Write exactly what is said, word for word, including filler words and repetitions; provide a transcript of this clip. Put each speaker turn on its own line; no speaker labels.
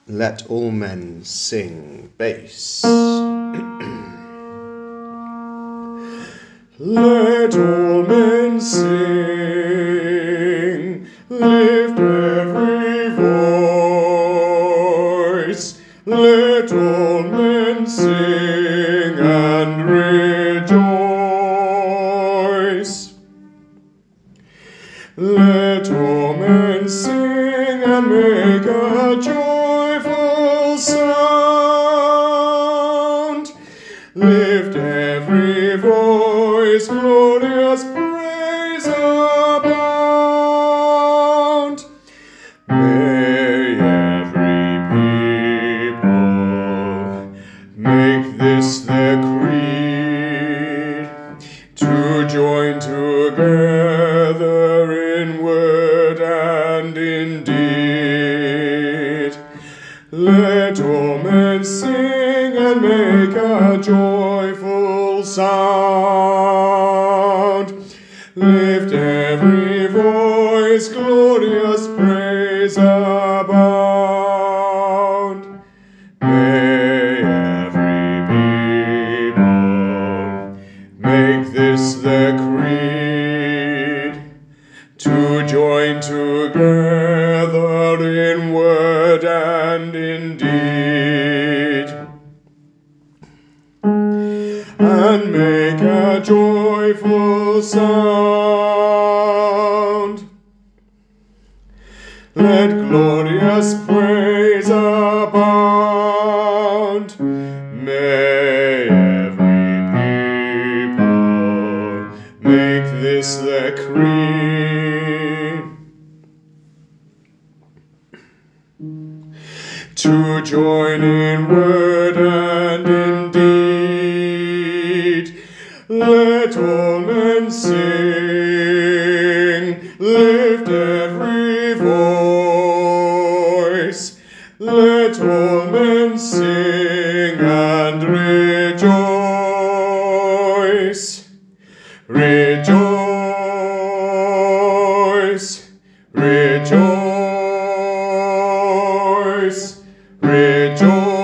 Let all men sing bass. Let all men sing, lift every voice. Let all men sing and rejoice. Let all men sing and make a joyful sound. Lift every voice, glorious praise abound. May every people make this their creed, to join together in word and in deed. Let all men sing and make a joyful sound. Lift every voice, glorious praise abound. May every people make this their creed, to join together in word and in deed, and make a joyful sound. Let glorious praise abound. May every people make this their creed, to join in word and in deed. Let all men sing, lift every voice. Let all men sing and rejoice. Rejoice, rejoice, rejoice.